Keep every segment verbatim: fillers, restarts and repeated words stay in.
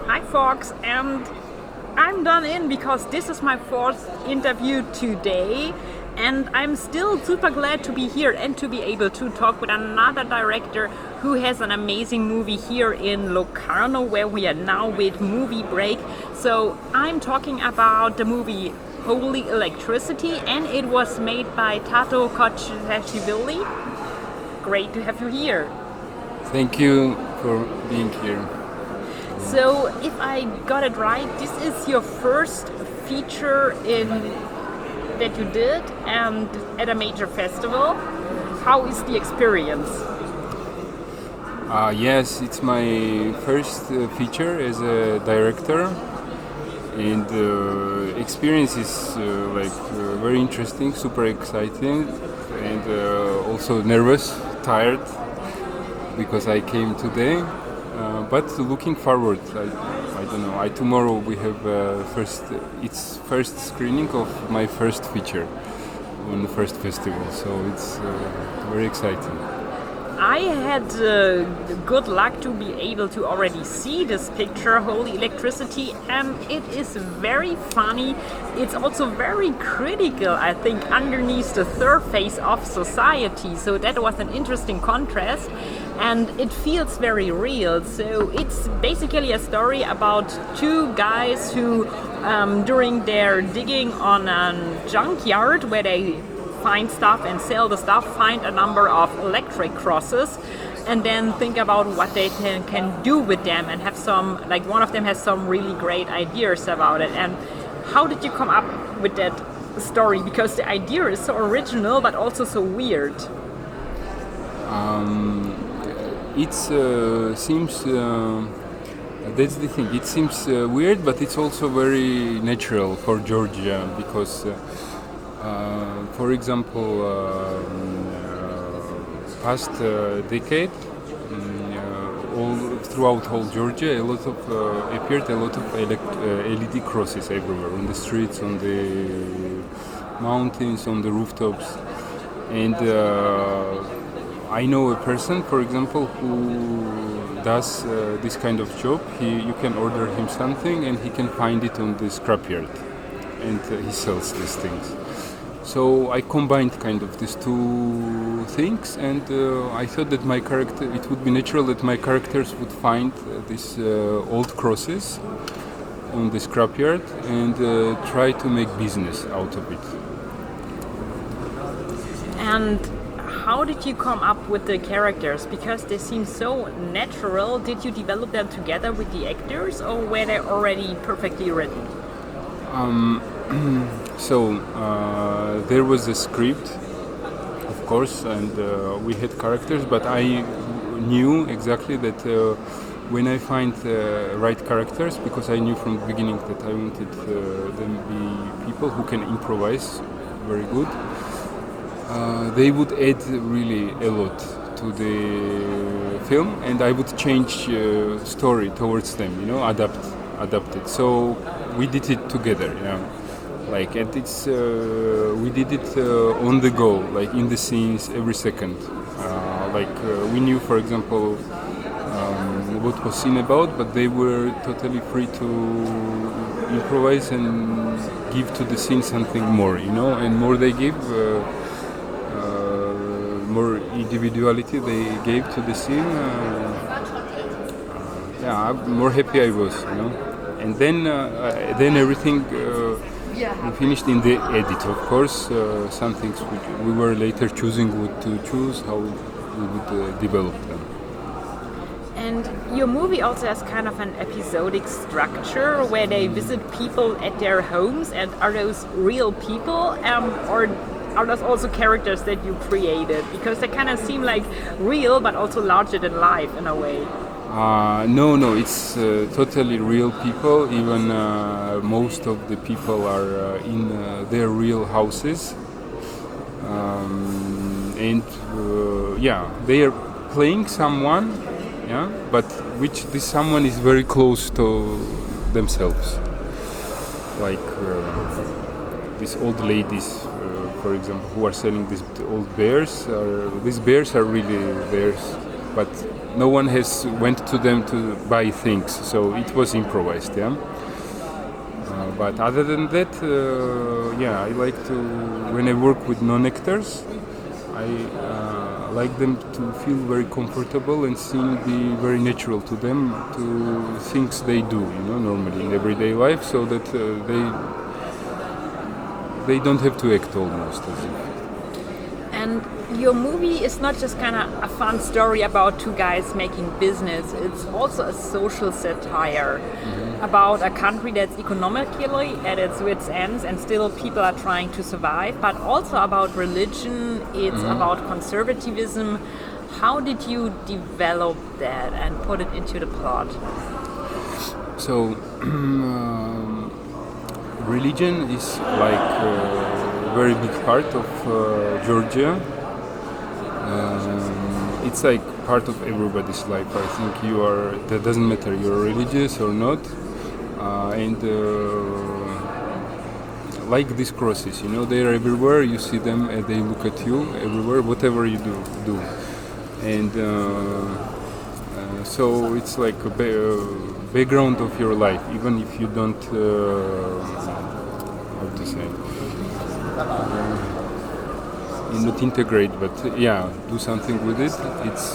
Hi, Fox, and I'm done in because this is my fourth interview today, and I'm still super glad to be here and to be able to talk with another director who has an amazing movie here in Locarno, where we are now with Movie Break. So I'm talking about the movie Holy Electricity, and it was made by Tato Kochashvili. Great to have you here. Thank you for being here. So, if I got it right, this is your first feature in that you did and at a major festival. How is the experience? Uh, yes, it's my first uh, feature as a director, and the uh, experience is uh, like uh, very interesting, super exciting, and uh, also nervous, tired because I came today. Uh, but looking forward, I, I don't know. I tomorrow we have uh, first. It's first screening of my first feature on the first festival, so it's uh, very exciting. I had uh, good luck to be able to already see this picture, Holy Electricity, and it is very funny. It's also very critical, I think, underneath the surface of society. So that was an interesting contrast, and it feels very real. So it's basically a story about two guys who, um, during their digging on a junkyard where they find stuff and sell the stuff, find a number of electric crosses, and then think about what they can, can do with them, and have some, like one of them has some really great ideas about it. And how did you come up with that story? Because the idea is so original but also so weird. Um, it uh, seems, uh, that's the thing, it seems uh, weird, but it's also very natural for Georgia, because uh, Uh, for example, uh, uh, past uh, decade, um, uh, all throughout whole Georgia, a lot of uh, appeared a lot of elect- uh, L E D crosses everywhere, on the streets, on the mountains, on the rooftops, and uh, I know a person, for example, who does uh, this kind of job. He, you can order him something, and he can find it on the scrapyard, and uh, he sells these things. So I combined kind of these two things, and uh, I thought that my character, it would be natural that my characters would find uh, these uh, old crosses on the scrapyard and uh, try to make business out of it. And how did you come up with the characters? Because they seem so natural. Did you develop them together with the actors, or were they already perfectly written? Um, so uh, there was a script, of course, and uh, we had characters, but I knew exactly that uh, when I find the uh, right characters, because I knew from the beginning that I wanted uh, them to be people who can improvise very good, uh, they would add really a lot to the film, and I would change uh, story towards them, you know, adapt, adapt it. So we did it together, you know, like, and it's uh, we did it uh, on the go, like in the scenes, every second. Uh, like uh, we knew, for example, um, what was scene about, but they were totally free to improvise and give to the scene something more, you know, and more they give, uh, uh, more individuality they gave to the scene. Uh, uh, yeah, more happy I was, you know. And then, uh, then everything uh, we finished in the edit. Of course, uh, some things which we were later choosing what to choose, how we would uh, develop them. And your movie also has kind of an episodic structure where they visit people at their homes. And are those real people, um, or are those also characters that you created? Because they kind of seem like real, but also larger than life in a way. Uh, no, no, it's uh, totally real people. Even uh, most of the people are uh, in uh, their real houses. Um, and uh, yeah, they are playing someone, yeah, but which this someone is very close to themselves. Like uh, these old ladies, uh, for example, who are selling these old bears. Are, these bears are really bears, but no one has went to them to buy things, so it was improvised. Yeah. Uh, but other than that, uh, yeah, I like to when I work with non-actors, I uh, like them to feel very comfortable and seem be very natural to them to things they do, you know, normally in everyday life, so that uh, they they don't have to act almost as if. And your movie is not just kind of a fun story about two guys making business. It's also a social satire mm-hmm. about a country that's economically at its wits' ends and still people are trying to survive, but also about religion. It's mm-hmm. about conservatism. How did you develop that and put it into the plot? So, um, religion is like a very big part of uh, Georgia. Um, it's like part of everybody's life. I think you are. That doesn't matter you're religious or not. Uh, and uh, like these crosses, you know, they are everywhere. You see them, and they look at you everywhere. Whatever you do, do. And uh, uh, so it's like a ba- background of your life, even if you don't. Uh, how to say? Uh, not integrate, but uh, yeah, do something with it. It's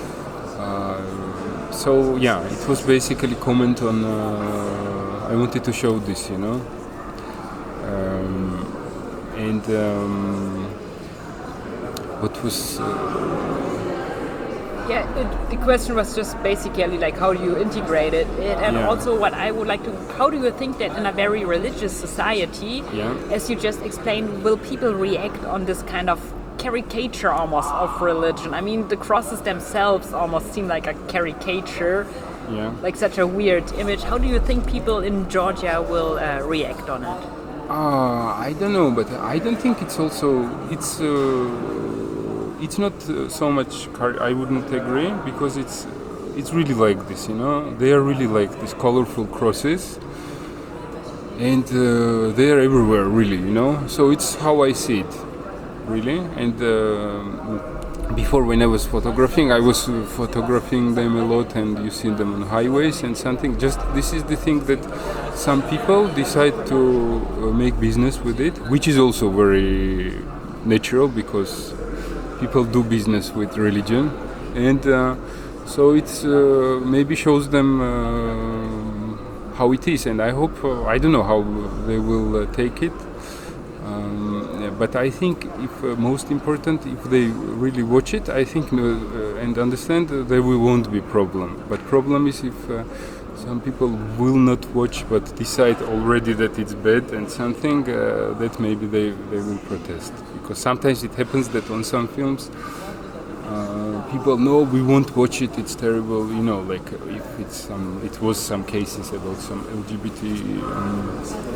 uh, so yeah. It was basically comment on. Uh, I wanted to show this, you know, um, and um, what was. Uh, Yeah, it, the question was just basically like how do you integrate it, it and yeah. also what I would like to, how do you think that in a very religious society, yeah. as you just explained, will people react on this kind of caricature almost of religion? I mean, the crosses themselves almost seem like a caricature, yeah. like such a weird image. How do you think people in Georgia will uh, react on it? Uh, I don't know, but I don't think it's also, it's... Uh, It's not uh, so much. Car- I wouldn't agree because it's it's really like this, you know. They are really like these colorful crosses, and uh, they are everywhere, really, you know. So it's how I see it, really. And uh, before, when I was photographing, I was uh, photographing them a lot, and you see them on highways and something. Just this is the thing that some people decide to uh, make business with it, which is also very natural because. People do business with religion, and uh, so it's uh, maybe shows them uh, how it is. And I hope uh, I don't know how they will uh, take it, um, but I think if uh, most important, if they really watch it, I think uh, and understand, uh, there will won't be problem. But problem is if. Uh, Some people will not watch but decide already that it's bad and something uh, that maybe they, they will protest. Because sometimes it happens that on some films uh, people know we won't watch it, it's terrible, you know, like if it's some, it was some cases about some L G B T um,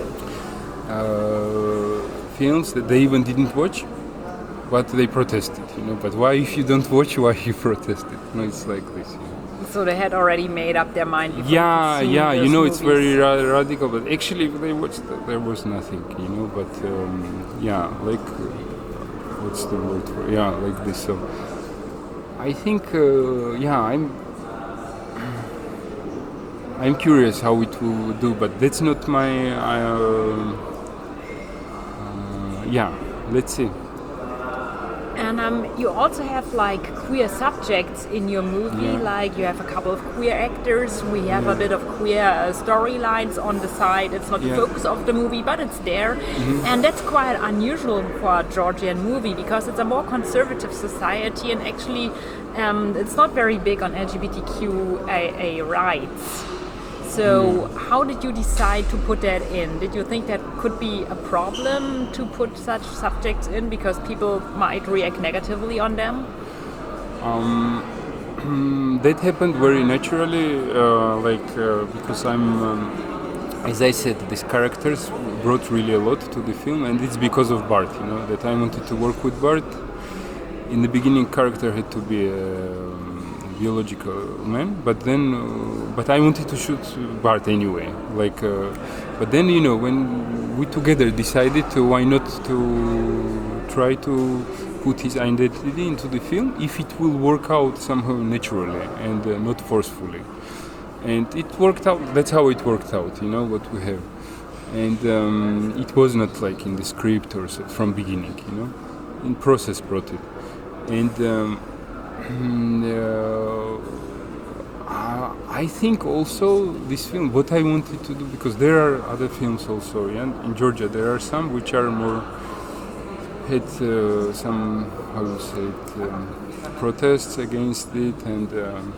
uh, films that they even didn't watch, but they protested, you know. But why if you don't watch, why you protested? No, it's like this, you know. So they had already made up their mind before. Yeah, yeah, you know, movies. It's very ra- radical, but actually, if they watched, there was nothing, you know. But um, yeah, like uh, what's the word for? Yeah, like this. So I think, uh, yeah, I'm, I'm curious how it will do, but that's not my. Uh, uh, yeah, let's see. And um, you also have like queer subjects in your movie, yeah. like you have a couple of queer actors, we have yeah. a bit of queer uh, storylines on the side. It's not yeah. the focus of the movie, but it's there. Mm-hmm. And that's quite unusual for a Georgian movie because it's a more conservative society and actually um, it's not very big on L G B T Q A rights. So mm. how did you decide to put that in? Did you think that could be a problem to put such subjects in because people might react negatively on them? Um, that happened very naturally, uh, like uh, because I'm, um, as I said, these characters brought really a lot to the film, and it's because of Bart, you know, that I wanted to work with Bart. In the beginning, character had to be a biological man, but then, uh, but I wanted to shoot Bart anyway. Like, uh, but then you know, when we together decided to why not to try to put his identity into the film if it will work out somehow naturally and uh, not forcefully. And it worked out. That's how it worked out. You know what we have, and um, it was not like in the script or so from beginning. You know, in process brought it, and um, uh, I think also this film. What I wanted to do, because there are other films also. Yeah, in Georgia there are some which are more had uh, some how you say it um, protests against it and. Um,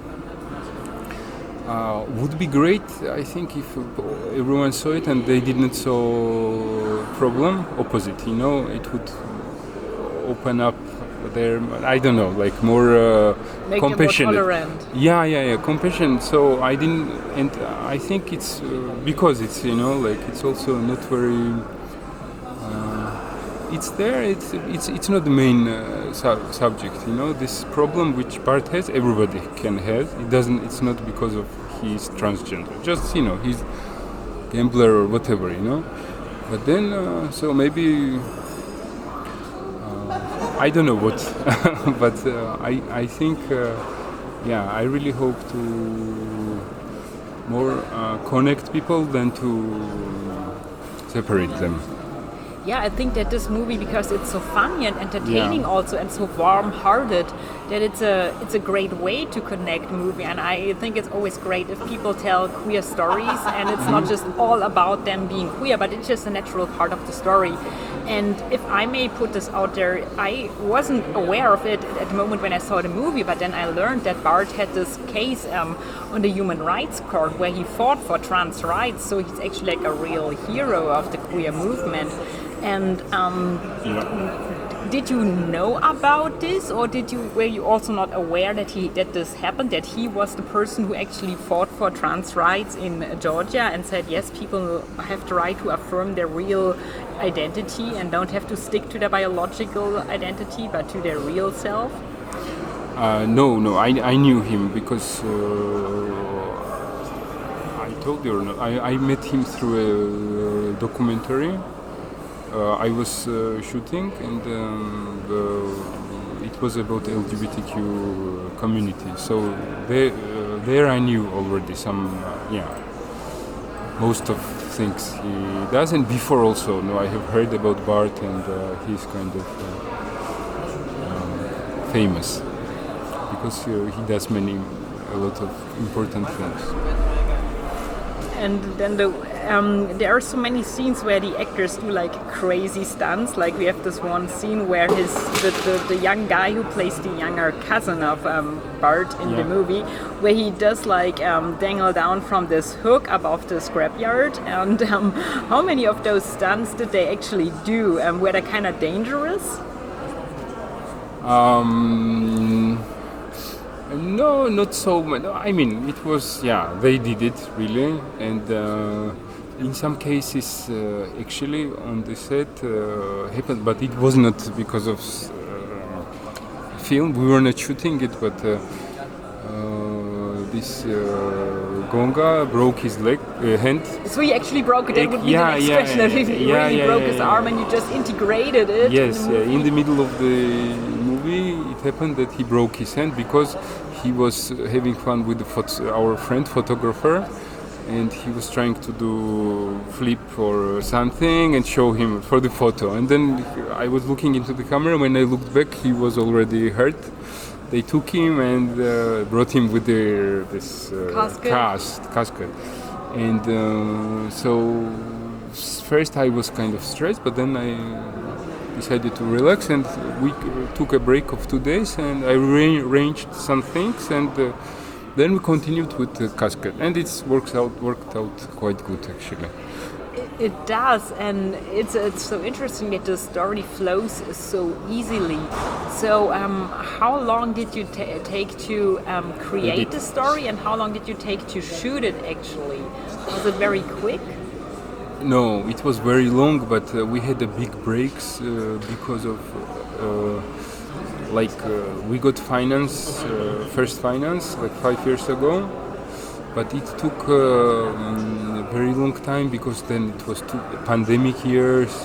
Uh, would be great, I think, if everyone saw it and they didn't saw problem. Opposite, you know, it would open up their, I don't know, like more uh, Make compassionate. them more tolerant. Yeah, yeah, yeah, compassion. So I didn't, and I think it's uh, because it's you know like it's also not very. Uh, it's there. It's it's it's not the main uh, su- subject. You know, this problem which Bart has, everybody can have. It doesn't. It's not because of he's transgender. Just you know, he's gambler or whatever. You know, but then uh, so maybe. I don't know what, but uh, I I think uh, yeah I really hope to more uh, connect people than to separate them. Yeah, I think that this movie, because it's so funny and entertaining Yeah. also, and so warm-hearted, that it's a it's a great way to connect movie. And I think it's always great if people tell queer stories, and it's not just all about them being queer, but it's just a natural part of the story. And if I may put this out there, I wasn't aware of it at the moment when I saw the movie, but then I learned that Bart had this case um, on the Human Rights Court where he fought for trans rights, so he's actually like a real hero of the queer movement. And um, Yeah. did you know about this, or did you were you also not aware that he that this happened? That he was the person who actually fought for trans rights in Georgia and said yes, people have the right to affirm their real identity and don't have to stick to their biological identity, but to their real self. Uh, no, no, I, I knew him because uh, I told you, or not, I, I met him through a documentary. Uh, I was uh, shooting, and um, the, it was about L G B T Q community. So there, uh, there I knew already some, uh, yeah, most of things he does. And before also, no, I have heard about Bart, and uh, he's kind of uh, um, famous because uh, he does many, a lot of important things. And then the um, there are so many scenes where the actors do like crazy stunts. Like we have this one scene where his the, the, the young guy who plays the younger cousin of um, Bart in Yeah. the movie, where he does like um, dangle down from this hook above the scrapyard. And um, how many of those stunts did they actually do? Um, were they kind of dangerous? Um, no, not so much. I mean, it was, yeah, they did it really, and uh, in some cases, uh, actually, on the set uh, happened, but it was not because of uh, film. We were not shooting it, but uh, uh, this uh, Gonga broke his leg, uh, hand. So he actually broke it. That would be Yeah, the next yeah, question. That he yeah, really yeah, broke yeah, his yeah. arm, and you just integrated it. Yes, in the uh, movie. in the middle of the movie, it happened that he broke his hand because he was having fun with the phot- our friend photographer, and he was trying to do flip or something and show him for the photo. And then I was looking into the camera. When I looked back, he was already hurt. They took him and uh, brought him with their this uh, Casket. cast casket. And uh, so s- first I was kind of stressed, but then I decided to relax, and we took a break of two days, and I re- arranged some things, and uh, then we continued with the casket, and it's works out worked out quite good actually. It does, and it's it's so interesting that the story flows so easily. So, um, how long did you ta take to um, create Edit. the story, and how long did you take to shoot it? Actually, was it very quick? No, it was very long, but uh, we had a big breaks uh, because of uh, like uh, we got finance, uh, first finance like five years ago, but it took uh, um, a very long time because then it was two pandemic years. Uh,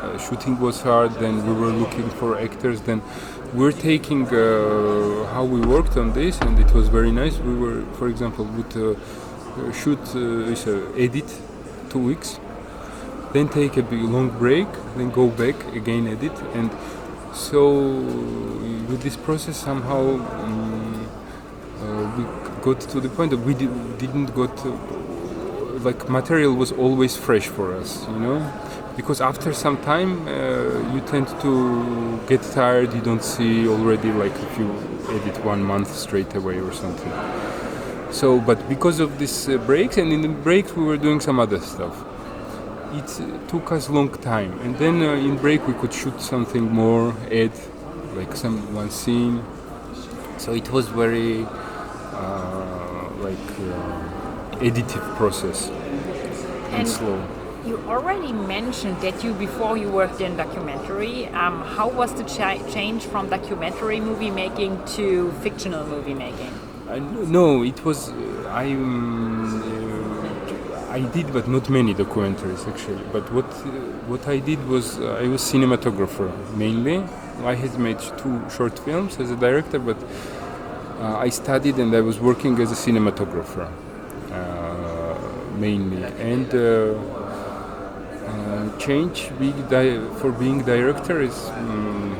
uh, shooting was hard. Then we were looking for actors. Then we're taking uh, how we worked on this, and it was very nice. We were, for example, would uh, shoot, uh, uh, edit two weeks, then take a big long break, then go back again, edit, and so with this process somehow um, uh, we got to the point that we did, didn't got uh, like material was always fresh for us, you know, because after some time uh, you tend to get tired. You don't see already, like if you edit one month straight away or something. So, but because of these uh, breaks, and in the breaks we were doing some other stuff. It uh, took us a long time, and then uh, in break we could shoot something more, add like some one scene. So it was very uh, like uh, editive process and, And slow. you already mentioned that you, before you worked in documentary, um, how was the cha- change from documentary movie making to fictional movie making? I, no, it was uh, I. Um, uh, I did, but not many documentaries actually. But what uh, what I did was uh, I was cinematographer mainly. I had made two short films as a director, but uh, I studied and I was working as a cinematographer uh, mainly. And uh, uh, change being di- for being director is um,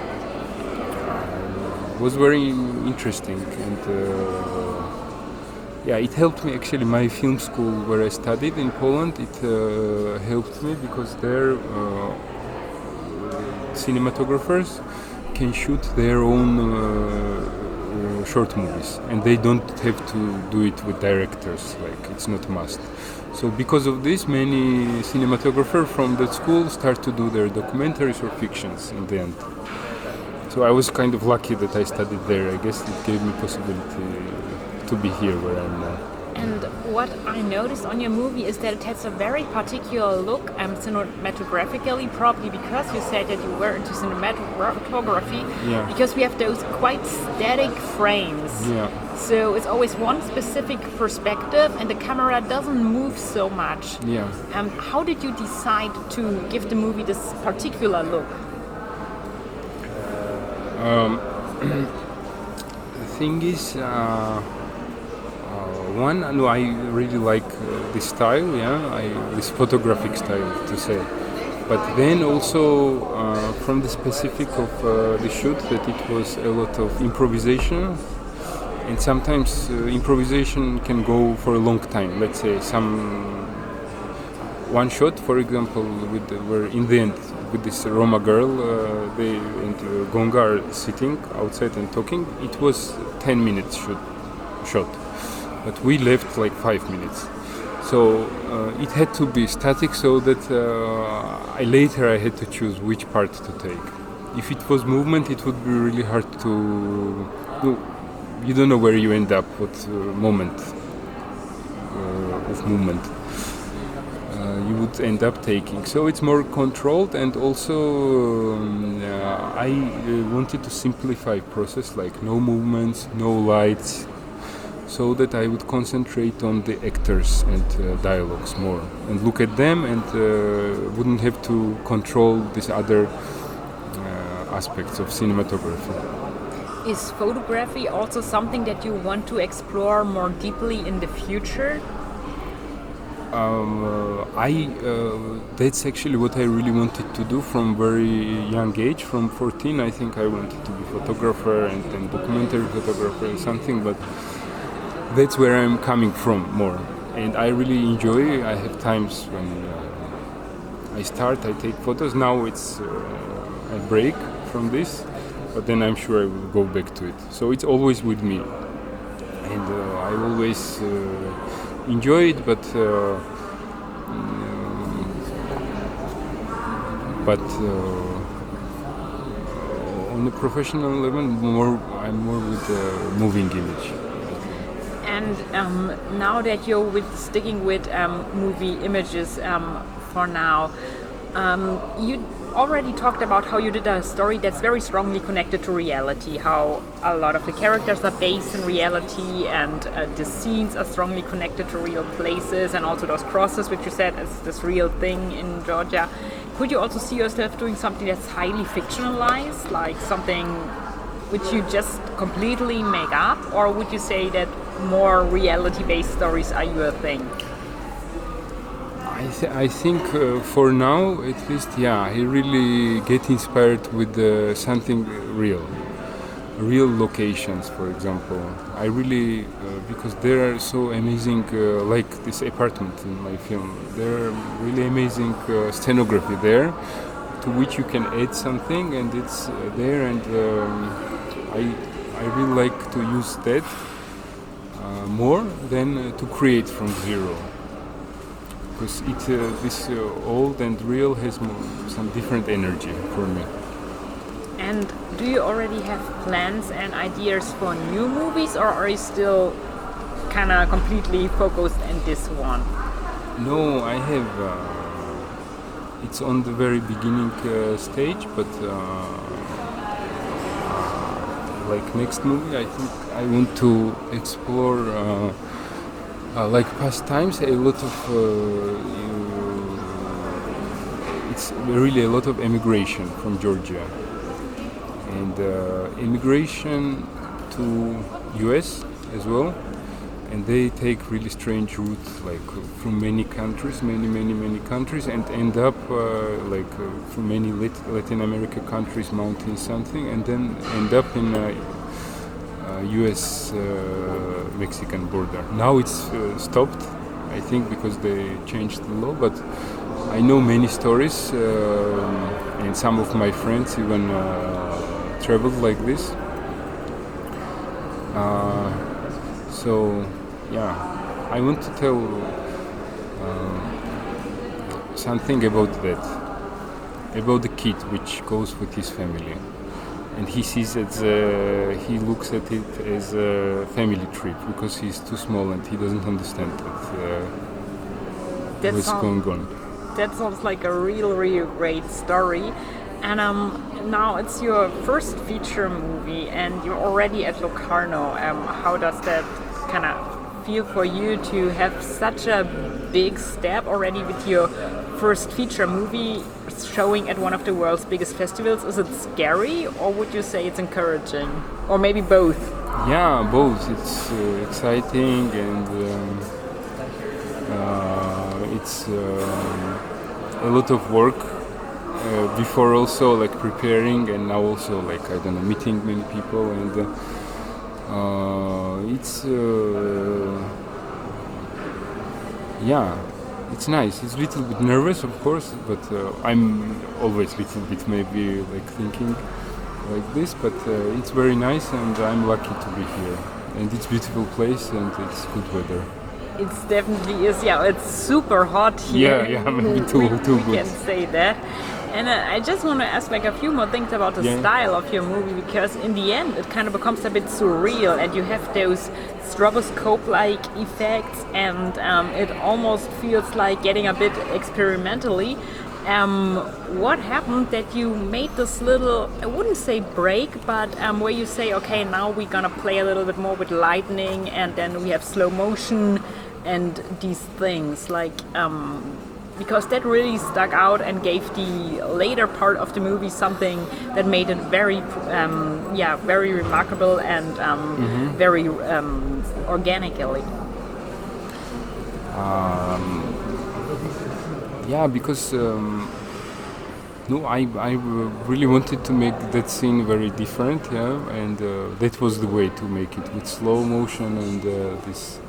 was very interesting, and uh, yeah, it helped me actually. My film school where I studied in Poland, it uh, helped me because there uh, cinematographers can shoot their own uh, uh, short movies, and they don't have to do it with directors. Like it's not must. So because of this, many cinematographers from that school start to do their documentaries or fictions in the end. So I was kind of lucky that I studied there. I guess it gave me possibility to be here where I am now. And what I noticed on your movie is that it has a very particular look, um, cinematographically, probably because you said that you were into cinematography, Yeah. because we have those quite static frames. Yeah. So it's always one specific perspective and the camera doesn't move so much. Yeah. Um, how did you decide to give the movie this particular look? Um, the thing is, uh, uh, one, no, I really like uh, this style, yeah, I, this photographic style to say. But then also uh, from the specific of uh, the shoot, that it was a lot of improvisation, and sometimes uh, improvisation can go for a long time. Let's say some one shot, for example, with the, where in the end with this Roma girl, uh, they and uh, Gonga are sitting outside and talking. It was ten minutes shoot, shot, but we left like five minutes. So uh, it had to be static, so that uh, I later I had to choose which part to take. If it was movement, it would be really hard to. No, you don't know where you end up, what uh, moment uh, of movement uh, you would end up taking. So it's more controlled, and also um, uh, I uh, wanted to simplify process, like no movements, no lights, so that I would concentrate on the actors and uh, dialogues more, and look at them, and uh, wouldn't have to control these other uh, aspects of cinematography. Is photography also something that you want to explore more deeply in the future? Um, uh, I uh, that's actually what I really wanted to do from very young age. From fourteen, I think I wanted to be photographer and then documentary photographer and something, but that's where I'm coming from more. And I really enjoy. I have times when uh, I start, I take photos. Now it's uh, I break from this, but then I'm sure I will go back to it. So it's always with me, and uh, I always uh, enjoy it. But uh, um, but uh, on a professional level, more I'm more with the moving image. And um, now that you're with sticking with um, movie images um, for now, um, you already talked about how you did a story that's very strongly connected to reality, how a lot of the characters are based in reality and uh, the scenes are strongly connected to real places, and also those crosses, which you said is this real thing in Georgia. Could you also see yourself doing something that's highly fictionalized, like something which you just completely make up, or would you say that more reality-based stories are your thing? I, th- I think uh, for now, at least, yeah, I really get inspired with uh, something real, real locations, for example. I really, uh, because there are so amazing, uh, like this apartment in my film, there are really amazing uh, scenography there, to which you can add something, and it's uh, there, and um, I, I really like to use that uh, more than uh, to create from zero. Because it, uh, this uh, old and real has more, some different energy for me. And do you already have plans and ideas for new movies, or are you still kind of completely focused on this one? No, I have. Uh, it's on the very beginning uh, stage, but uh, uh, like next movie, I think I want to explore. Uh, Uh, like past times, a lot of uh, you, it's really a lot of immigration from Georgia, and uh, immigration to U S as well, and they take really strange routes, like uh, from many countries, many, many, many countries, and end up uh, like uh, from many Lat- Latin America countries, mounting something, and then end up in. Uh, U S uh, Mexican border. Now it's uh, stopped, I think, because they changed the law, but I know many stories, uh, and some of my friends even uh, traveled like this. Uh, so, yeah, I want to tell uh, something about that, about the kid which goes with his family. And he sees it, uh, he looks at it as a family trip because he's too small and he doesn't understand what, uh, what's sound, going on. That sounds like a real, real great story. And um, now it's your first feature movie and you're already at Locarno. Um, how does that kind of feel for you to have such a big step already with your first feature movie showing at one of the world's biggest festivals? Is it scary, or would you say it's encouraging, or maybe both? Yeah, both. It's uh, exciting and um, uh, it's uh, a lot of work uh, before, also like preparing, and now also like I don't know, meeting many people, and uh, uh, it's uh, yeah. It's nice. It's a little bit nervous, of course, but uh, I'm always a little bit maybe like thinking like this, but uh, it's very nice and I'm lucky to be here. And it's a beautiful place and it's good weather. It definitely is, yeah, it's super hot here. Yeah, yeah, maybe too, we, too we good. can say that. And uh, I just want to ask like a few more things about the yeah. style of your movie, because in the end it kind of becomes a bit surreal and you have those stroboscope-like effects, and um, it almost feels like getting a bit experimentally. Um, what happened that you made this little, I wouldn't say break, but um, where you say, okay, now we're gonna play a little bit more with lightning, and then we have slow motion and these things, like um, because that really stuck out and gave the later part of the movie something that made it very, um, yeah, very remarkable and um, mm-hmm. very um, organically. Um, yeah, because um, no, I I really wanted to make that scene very different, yeah, and uh, that was the way to make it with slow motion and uh, this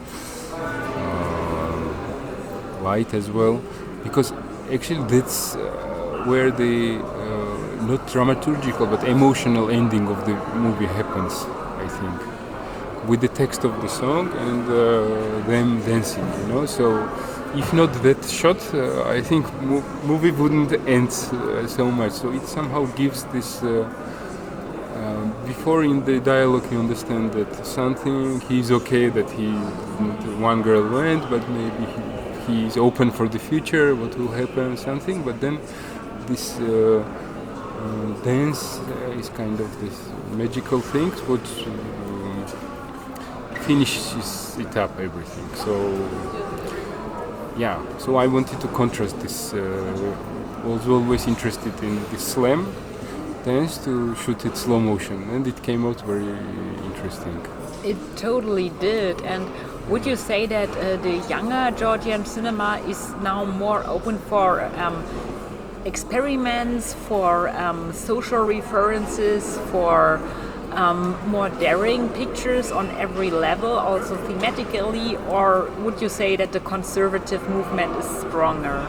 uh, light as well. Because actually that's uh, where the uh, not dramaturgical but emotional ending of the movie happens, I think, with the text of the song and uh, them dancing, you know. So if not that shot, uh, I think mo- movie wouldn't end uh, so much. So it somehow gives this. Uh, uh, before in the dialogue, you understand that something he's okay that he one girl went, but maybe he. He's open for the future, what will happen, something, but then this uh, uh, dance uh, is kind of this magical thing, which um, finishes it up everything. So yeah, so I wanted to contrast this. Uh, was always interested in this slam dance to shoot it slow motion, and it came out very interesting. It totally did. And would you say that uh, the younger Georgian cinema is now more open for um, experiments, for um, social references, for um, more daring pictures on every level, also thematically, or would you say that the conservative movement is stronger?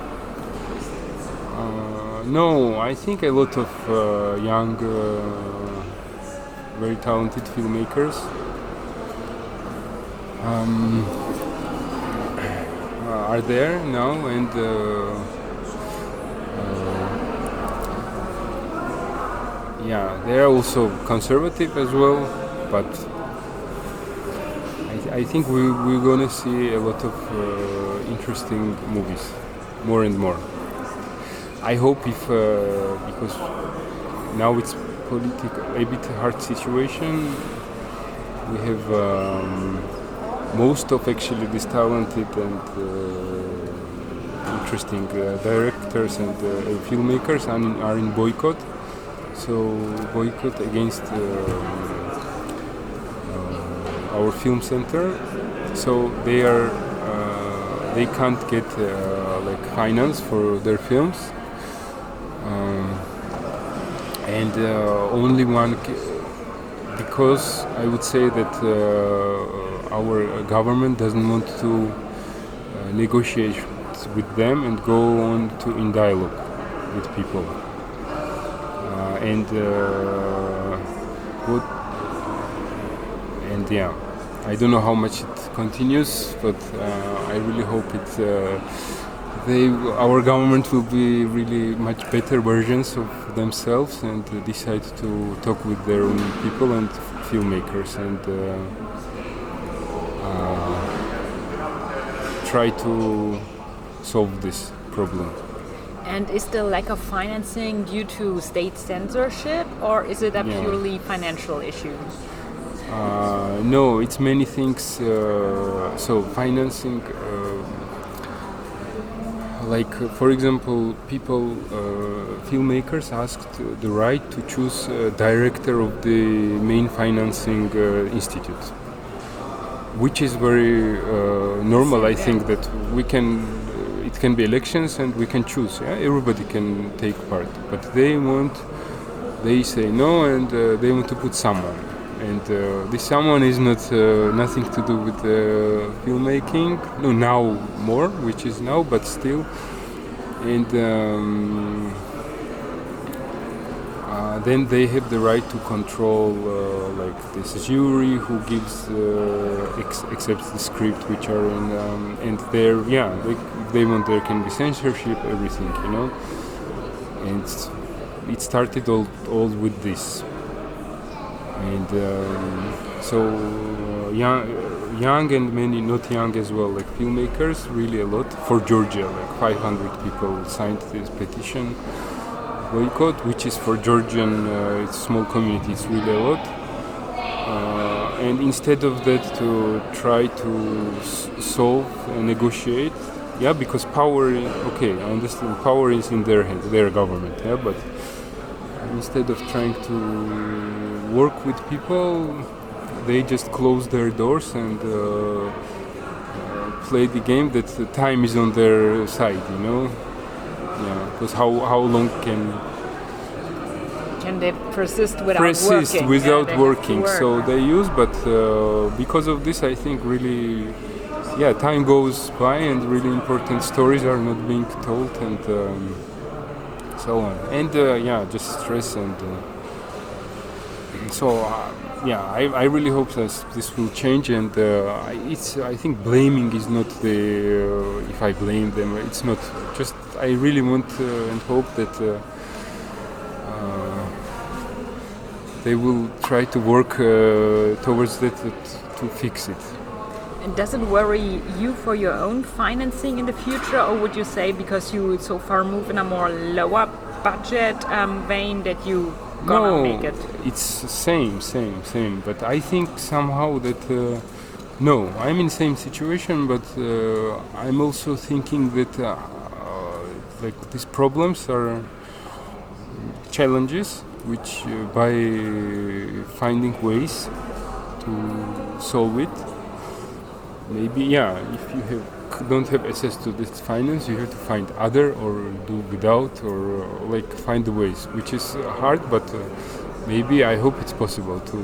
Uh, no, I think a lot of uh, young, uh, very talented filmmakers um, uh, are there now, and uh, uh, yeah, they are also conservative as well, but I, th- I think we, we're gonna see a lot of uh, interesting movies, more and more. I hope if, uh, because now it's political, a bit hard situation, we have um, most of actually these talented and uh, interesting uh, directors and uh, filmmakers are in, are in boycott. So boycott against uh, uh, our film center. So they are uh, they can't get uh, like finance for their films. Um, and uh, only one, ca- because I would say that uh, our government doesn't want to uh, negotiate with them and go on to in dialogue with people. Uh, and uh, what, and yeah, I don't know how much it continues, but uh, I really hope it. Uh, They, our government will be really much better versions of themselves and uh, decide to talk with their own people and filmmakers and uh, uh, try to solve this problem. And is the lack of financing due to state censorship, or is it a Yeah. purely financial issue? Uh, no, it's many things. Uh, so financing. Uh, Like, uh, for example, people, uh, filmmakers asked uh, the right to choose a director of the main financing uh, institute, which is very uh, normal. I think that we can, uh, it can be elections and we can choose. Yeah, everybody can take part, but they want, they say no, and uh, they want to put someone. And uh, this someone is not uh, nothing to do with uh, filmmaking. No, now more, which is now, but still. And um, uh, then they have the right to control, uh, like this jury who gives, uh, ex- accepts the script, which are in, um, and there, yeah, they, they want there can be censorship, everything, you know. And it started all, all with this. And um, so uh, young, young and many not young as well, like filmmakers, really a lot for Georgia. Like five hundred people signed this petition boycott, which is for Georgian, uh, it's a small community. It's really a lot. Uh, and instead of that, to try to s- solve and negotiate, yeah, because power, is, okay, I understand, power is in their hands, their government, yeah, but instead of trying to work with people, they just close their doors and uh, uh, play the game that the time is on their side, you know. Yeah, because how, how long can Can they persist without persist working? without Yeah, they have to working? work. So they use, but uh, because of this, I think really, yeah, time goes by and really important stories are not being told, and um, so on. And uh, yeah, just stress and. Uh, So uh, yeah, I, I really hope that this will change, and uh, I- it's I think blaming is not the uh, if I blame them, it's not just I really want uh, and hope that uh, uh, they will try to work uh, towards that, that to fix it. And does it worry you for your own financing in the future, or would you say because you so far move in a more lower budget um, vein that you gonna no, make it? It's same, same, same. But I think somehow that uh, no, I'm in same situation, but uh, I'm also thinking that uh, uh, like these problems are challenges, which uh, by finding ways to solve it. Maybe, yeah, if you have, don't have access to this finance, you have to find other or do without or uh, like find the ways, which is uh, hard, but uh, maybe I hope it's possible to.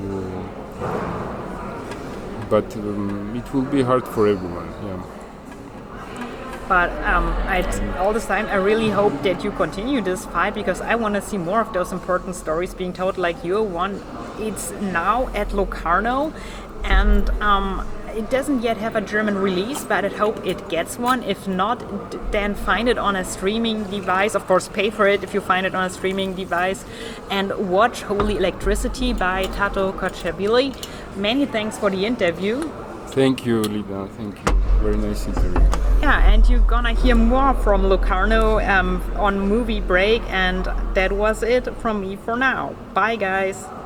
But um, it will be hard for everyone, yeah. But um, I, all this time, I really hope that you continue this fight because I want to see more of those important stories being told like your one. It's now at Locarno, and um, it doesn't yet have a German release, but I hope it gets one. If not, d- then find it on a streaming device. Of course, pay for it if you find it on a streaming device. And watch Holy Electricity by Tato Kochevili. Many thanks for the interview. Thank you, Lida. Thank you. Very nice interview. Yeah, and you're gonna hear more from Locarno um, on Movie Break. And that was it from me for now. Bye, guys.